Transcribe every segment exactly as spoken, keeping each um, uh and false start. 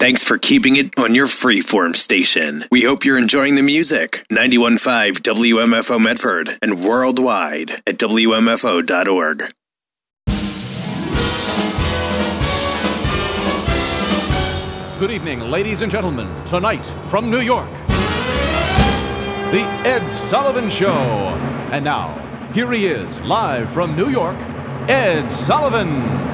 Thanks for keeping it on your freeform station. We hope you're enjoying the music. ninety-one point five W M F O Medford and worldwide at W M F O dot org. Good evening, ladies and gentlemen. Tonight from New York, The Ed Sullivan Show. And now, here he is, live from New York, Ed Sullivan.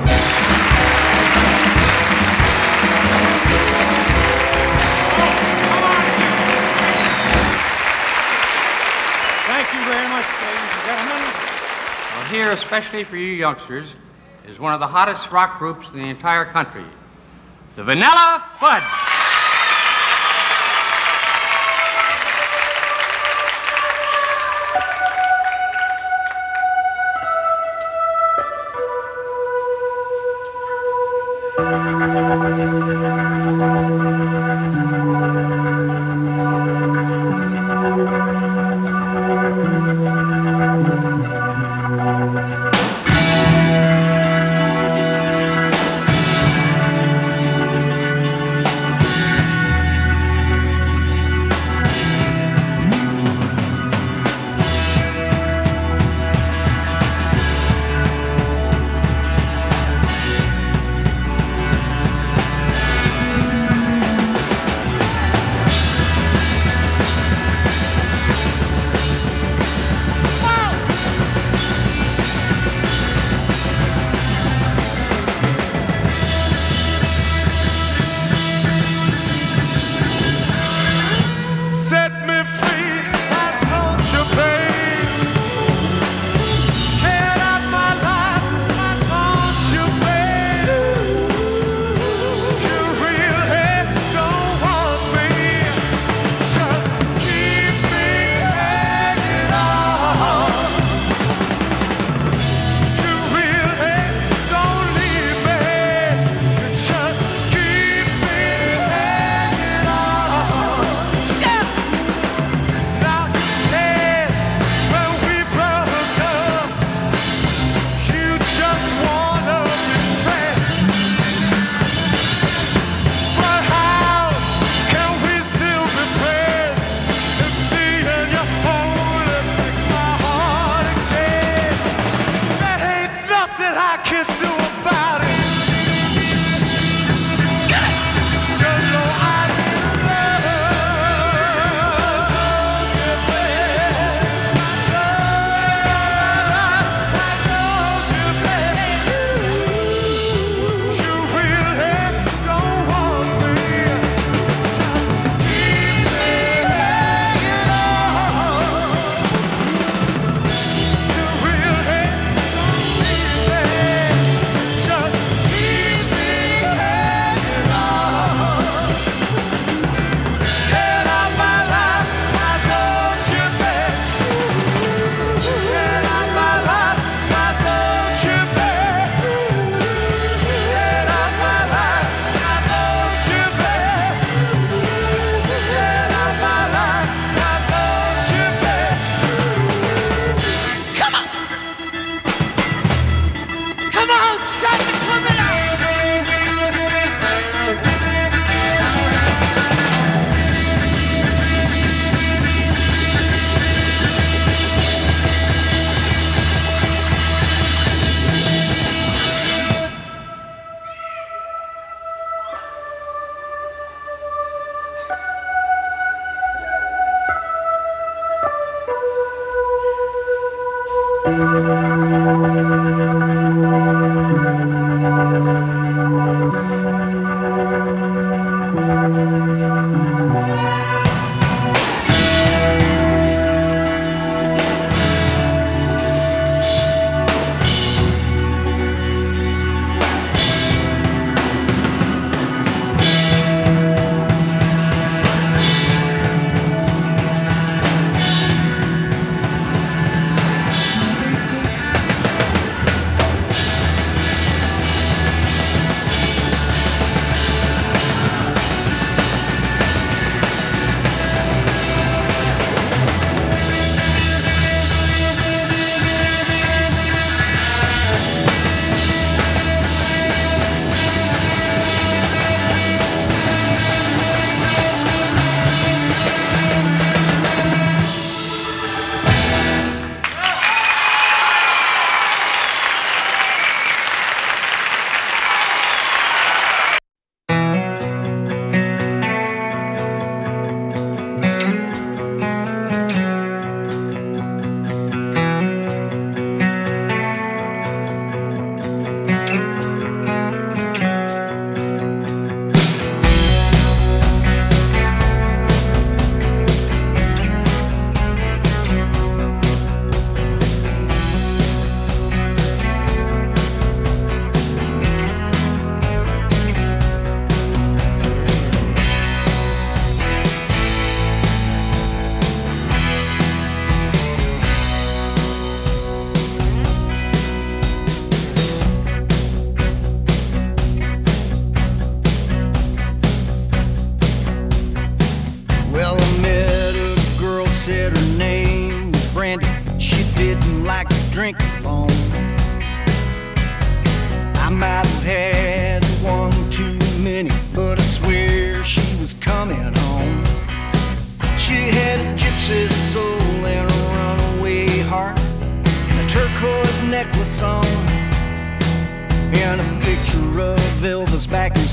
Thank you very much, ladies and gentlemen. Well, here, especially for you youngsters, is one of the hottest rock groups in the entire country, the Vanilla Fudge.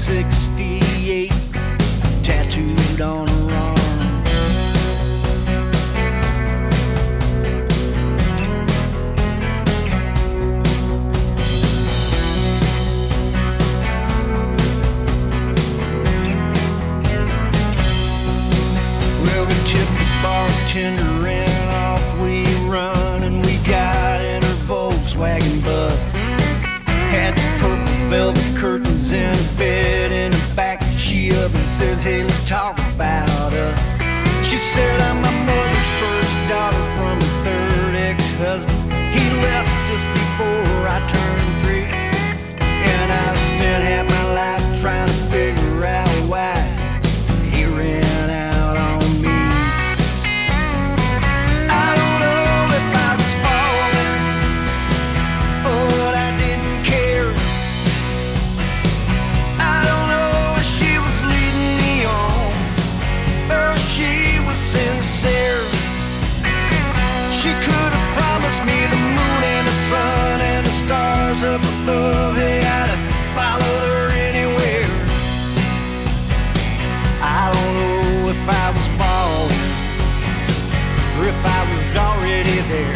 sixty-eight tattooed on her arm. Well, we tipped the bartender and off we run, and we got in her Volkswagen bus. Had the purple velvet curtains in a bed in the back. She up and says, hey, let's talk about us. She said, I'm my mother's first daughter from a third ex-husband. He left us before I turned three, and I spent half my life trying to figure out why he ran out on me. I don't know if I was falling or I didn't care. I don't know if she was leading me on or if she was sincere. She could have promised me the moon and the sun and the stars up above. Hey, I'd have followed her anywhere. I don't know if I was falling or if I was already there.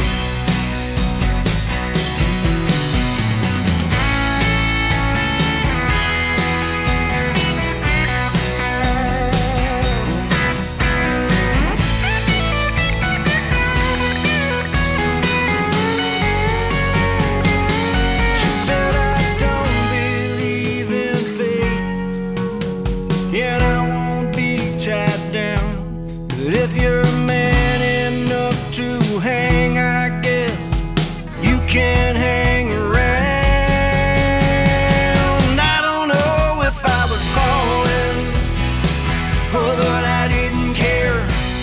She said, I don't believe in fate, and I won't be tied down. But if you're man enough to hang, I guess you can hang around. I don't know if I was falling or that I didn't care.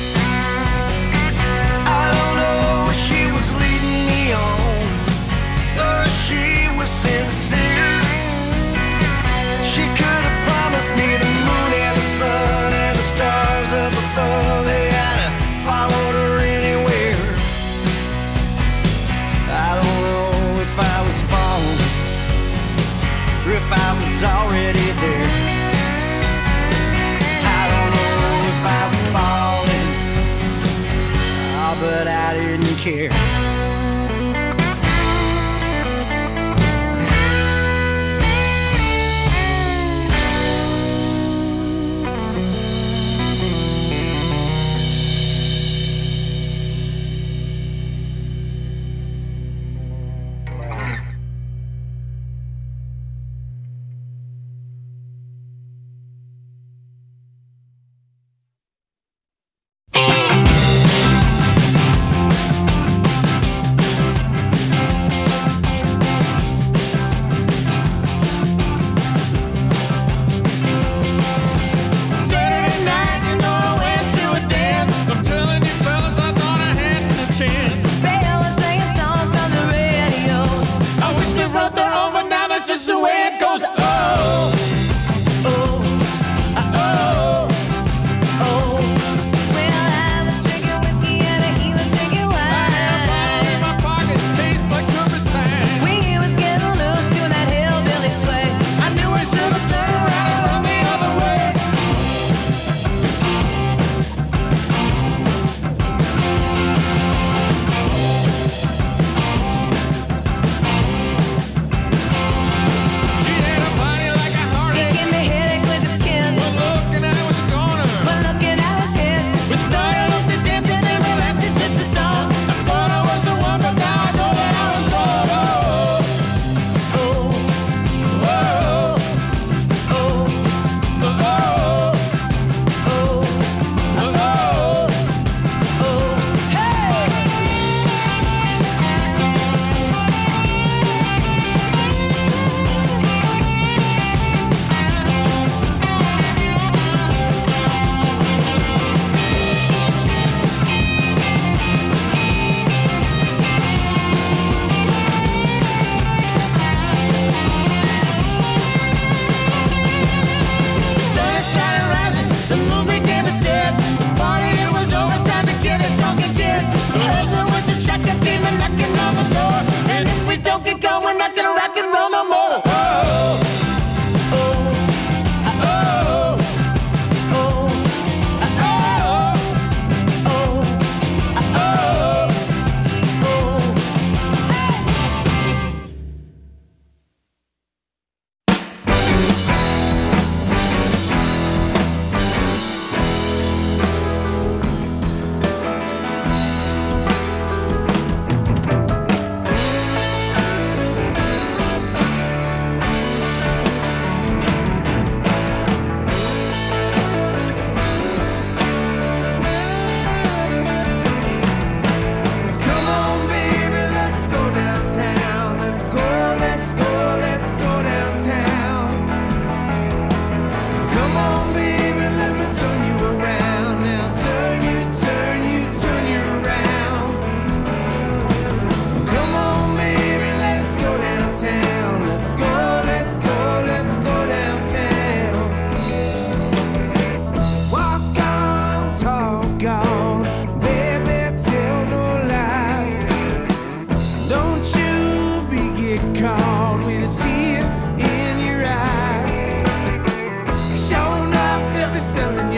I don't know if she was leading me on or if she was sincere. She could have promised me the moon and the sun and the stars up above. Hey, I'd have followed her anywhere. I don't know if I was falling or if I was already there. I don't know if I was falling, oh, but I didn't care.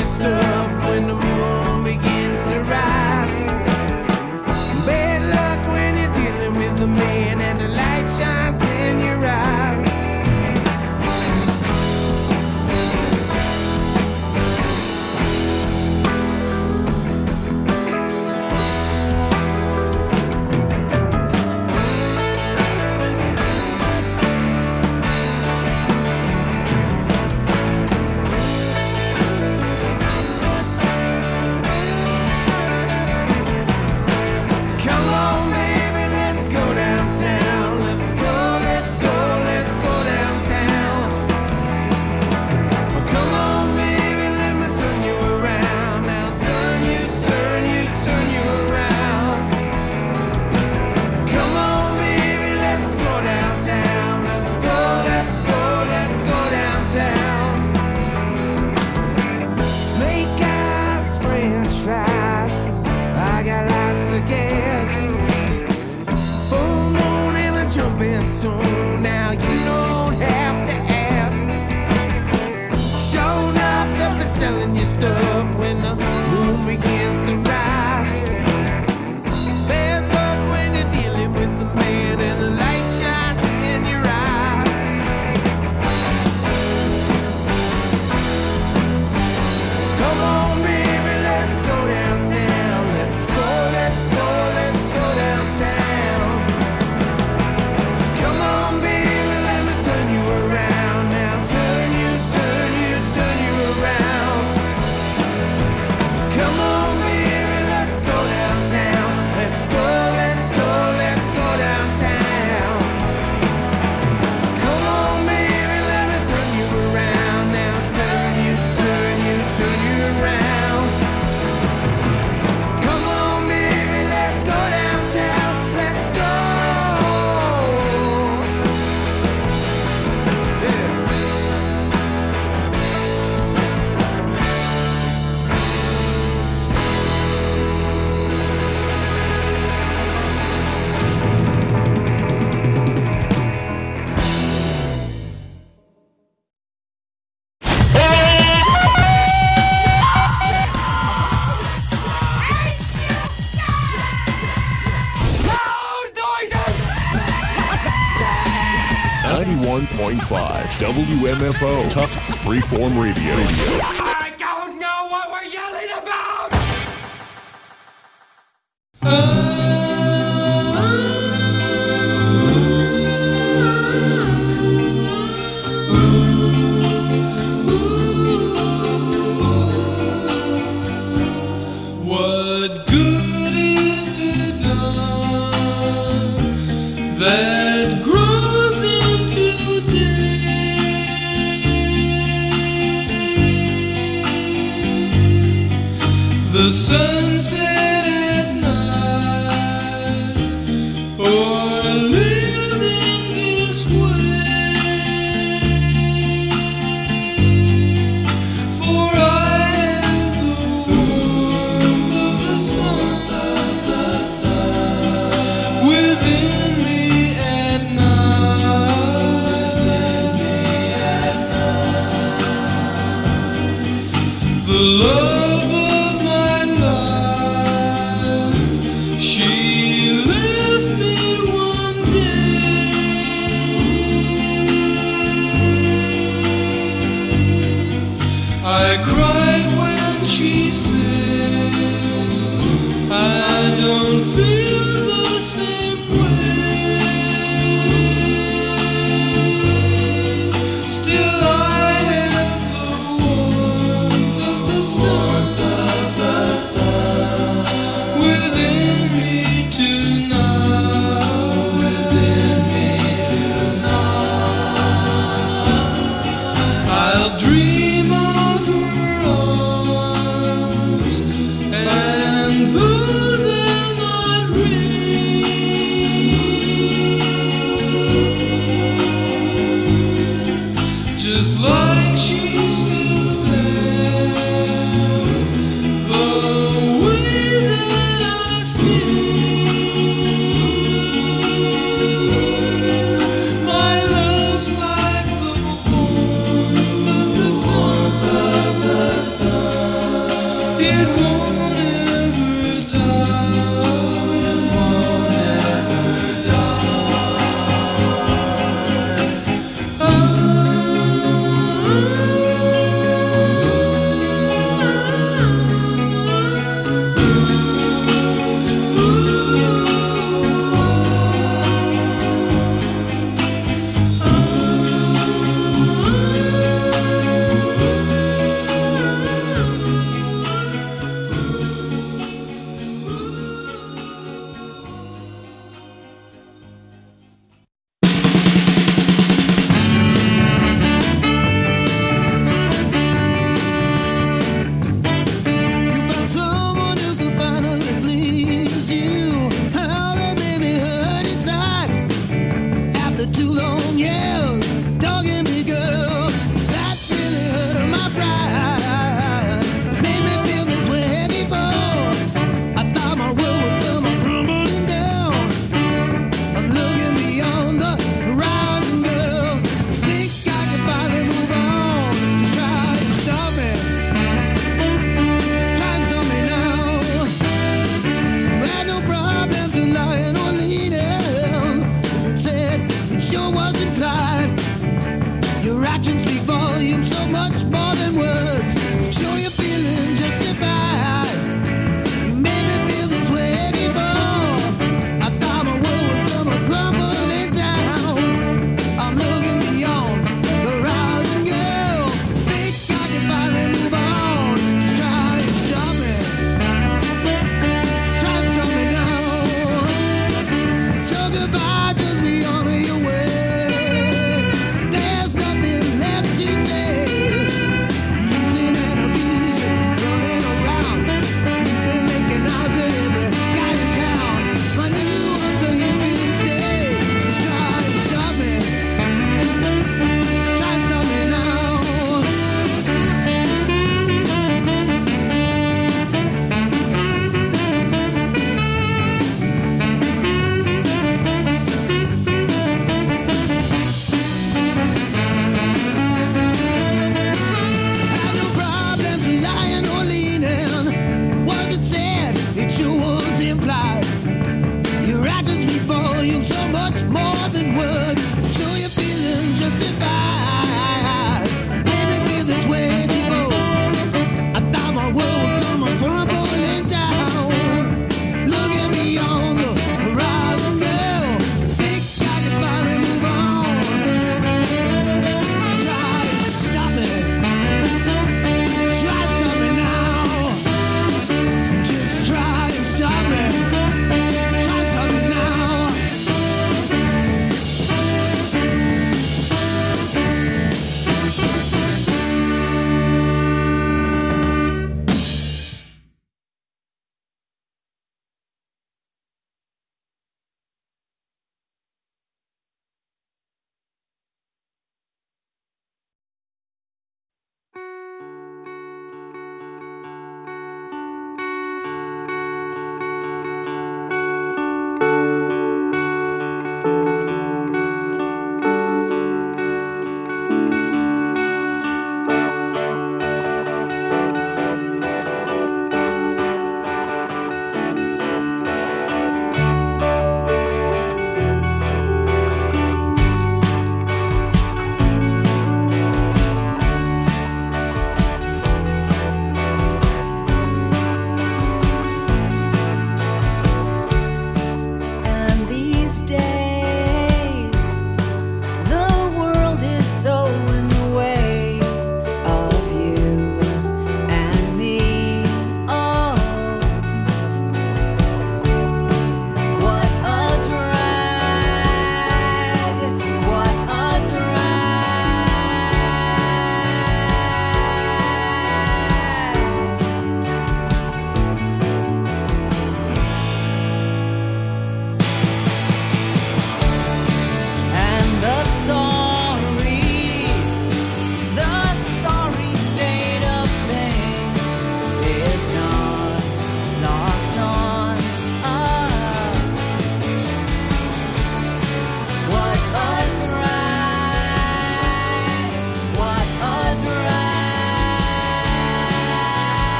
your stuff when the moon begins to rise. Bad luck when you're dealing with the man and the light shines in your eyes. ninety-one point five W M F O Tufts Freeform Radio. I don't know what we're yelling about! What good is the dawn that grows into the sunset at night, or living this way? For I have the warmth of the sun, the sun within me at night, within me at night. The love I cried when she said, I don't feel the same way. Still I have the warmth of the sun, of the sun within me tonight, within me tonight. I'll dream of her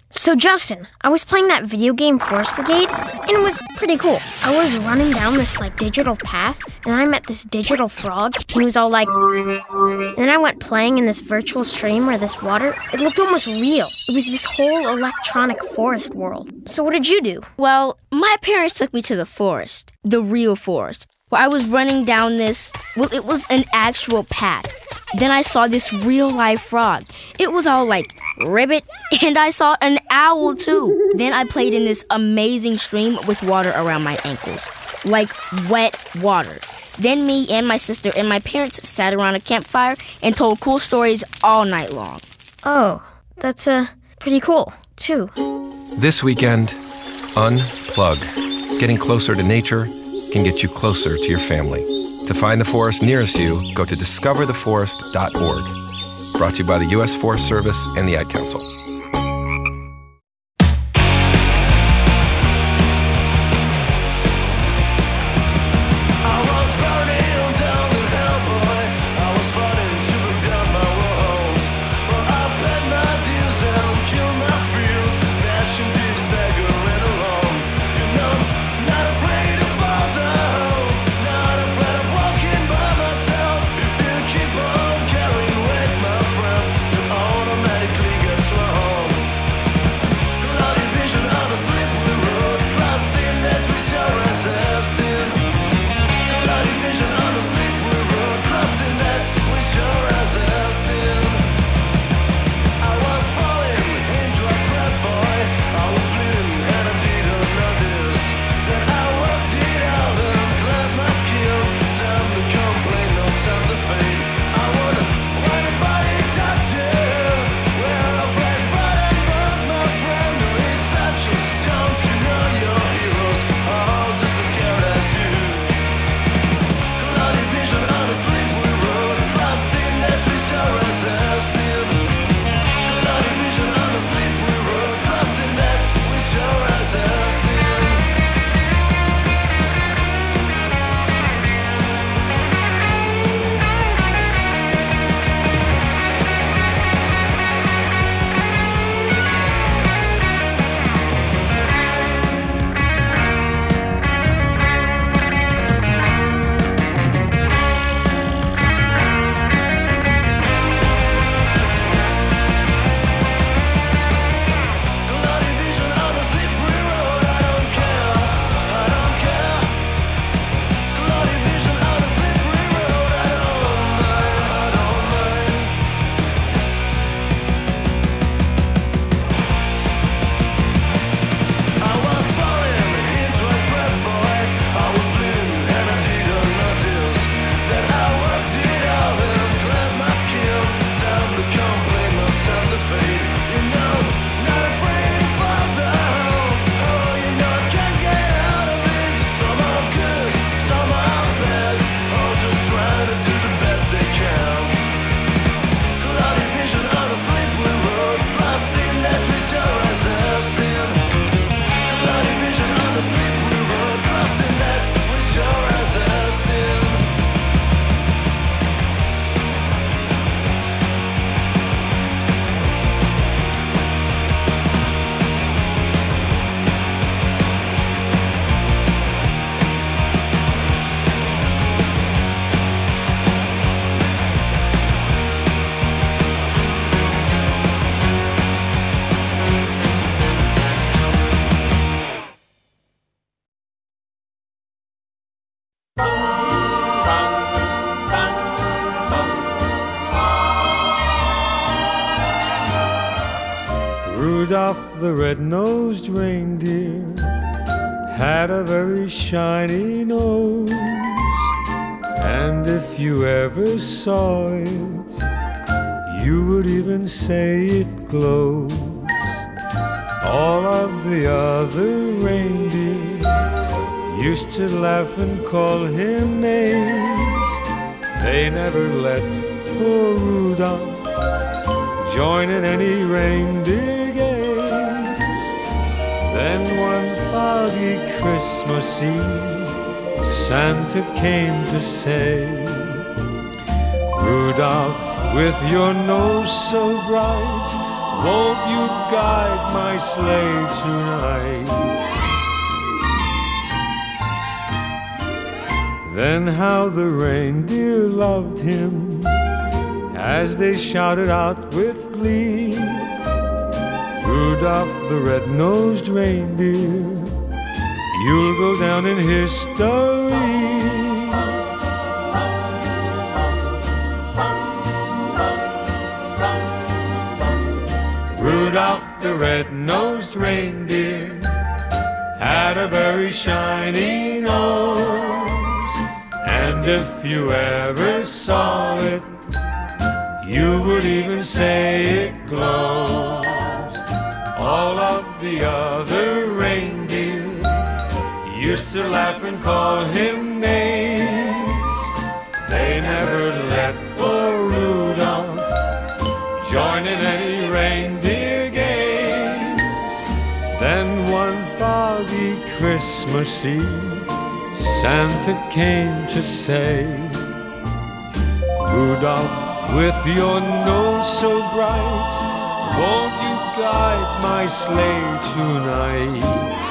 So Justin, I was playing that video game Forest Brigade, and it was pretty cool. I was running down this like digital path, and I met this digital frog, and he was all like... And then I went playing in this virtual stream where this water, it looked almost real. It was this whole electronic forest world. So what did you do? Well, my parents took me to the forest, the real forest, where I was running down this, well, it was an actual path. Then I saw this real-life frog. It was all like, ribbit, and I saw an owl too. Then I played in this amazing stream with water around my ankles, like wet water. Then me and my sister and my parents sat around a campfire and told cool stories all night long. Oh, that's uh, pretty cool, too. This weekend, unplug. Getting closer to nature can get you closer to your family. To find the forest nearest you, go to discover the forest dot org. Brought to you by the U S Forest Service and the Ad Council. Rudolph the red-nosed reindeer had a very shiny nose, and if you ever saw it, you would even say it glows. All of the other reindeer used to laugh and call him names. They never let poor Rudolph join in any reindeer games. Then one foggy Christmas Eve, Santa came to say, Rudolph, with your nose so bright, won't you guide my sleigh tonight? Then how the reindeer loved him as they shouted out with glee, Rudolph the red-nosed reindeer, you'll go down in history. Rudolph the red-nosed reindeer had a very shiny nose, and if you ever saw it, you would even say it glows. All of the other reindeer used to laugh and call him names. They never let poor Rudolph join in any reindeer games. Then one foggy Christmas Eve, Santa came to say, Rudolph, with your nose so bright, won't you guide my sleigh tonight?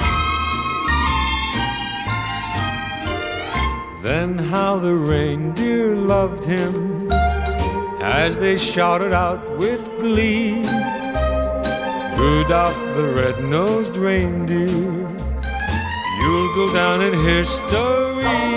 Then how the reindeer loved him as they shouted out with glee, Rudolph the red-nosed reindeer, you'll go down in history.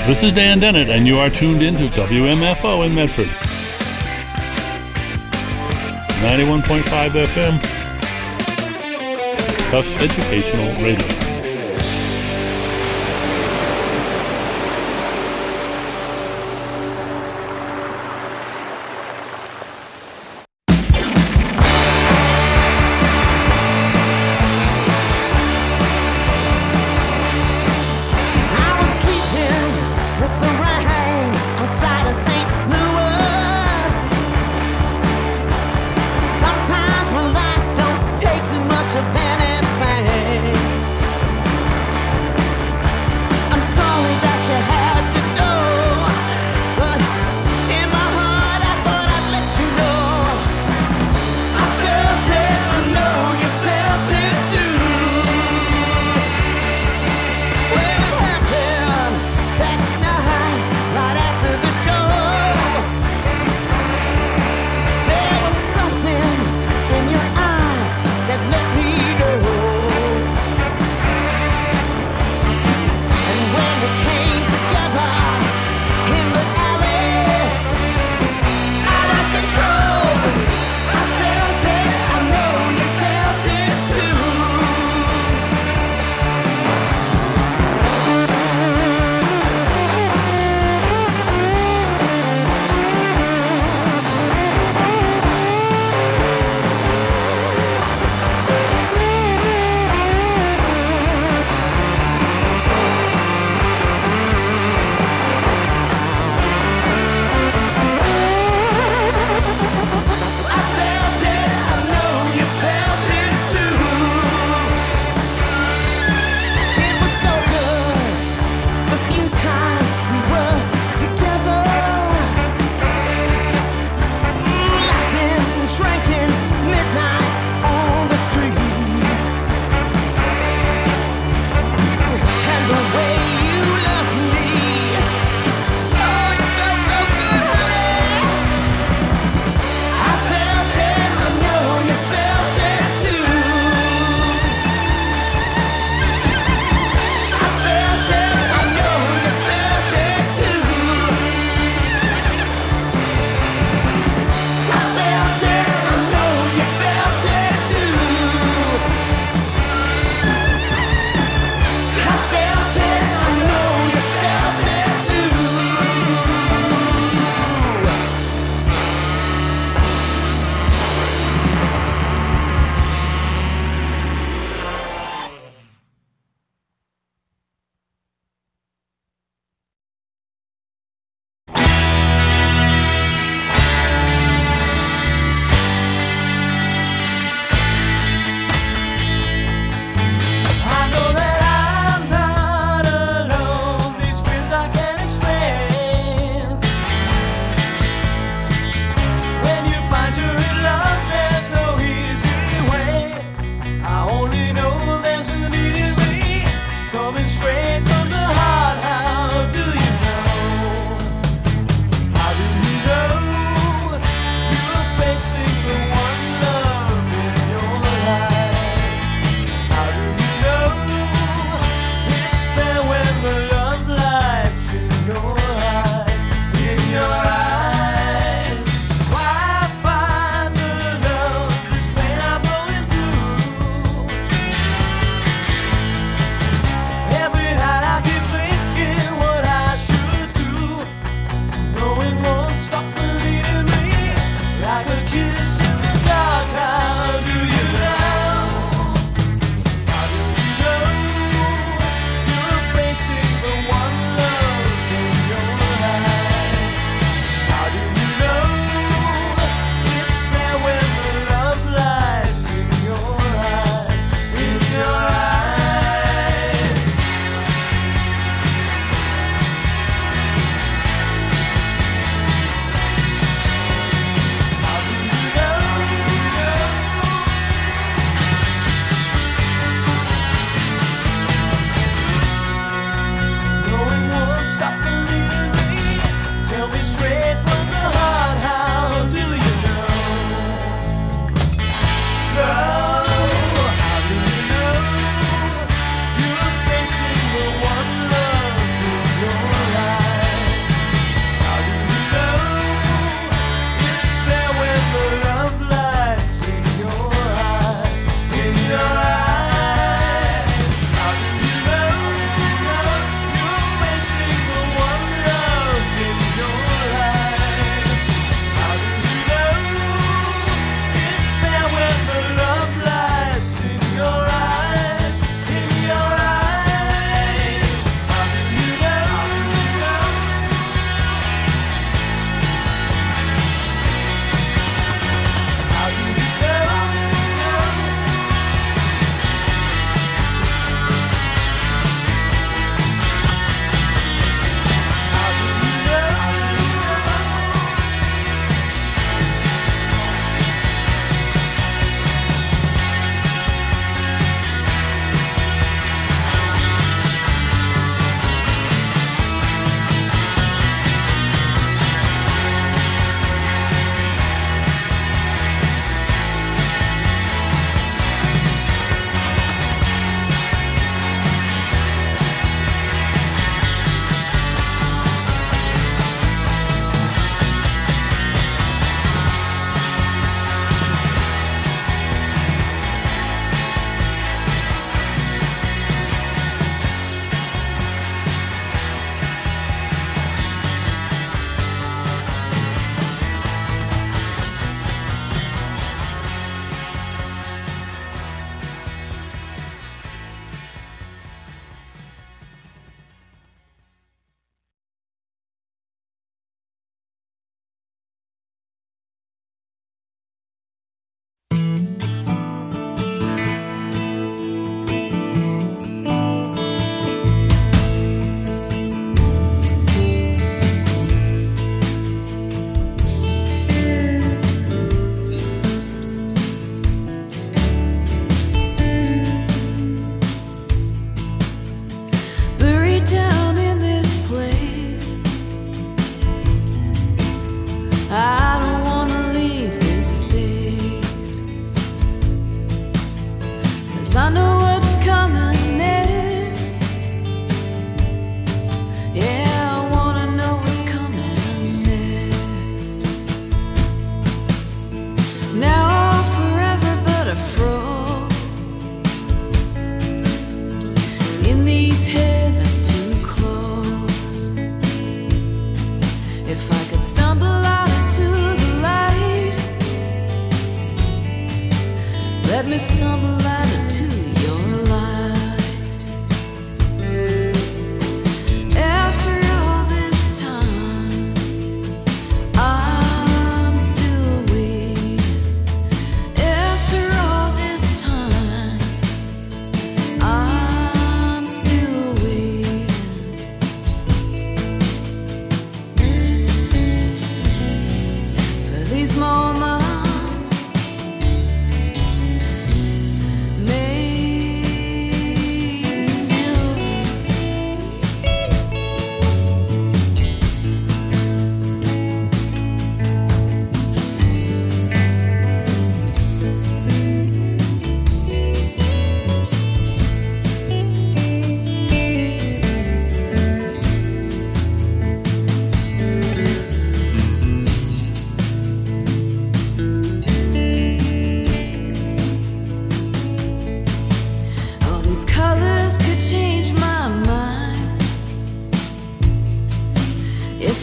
This is Dan Dennett, and you are tuned into W M F O in Medford. ninety-one point five F M. Tufts Educational Radio. Sometimes my life don't take too much of anything.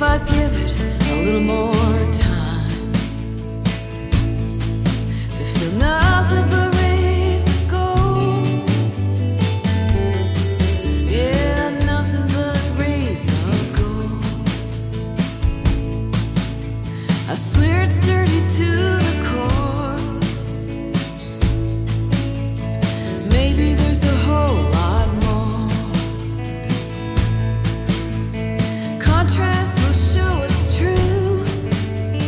if I give it a little more time to feel nothing but rays of gold. Yeah, nothing but rays of gold. I swear it's dirty to the core. Maybe there's a whole lot more. Contrast will show it's true.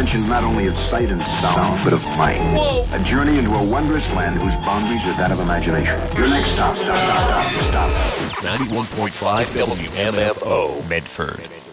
dimension not only of sight and sound, but of mind. Whoa. A journey into a wondrous land whose boundaries are that of imagination. Your next stop, stop, stop, stop, stop. ninety-one point five W M F O, Medford.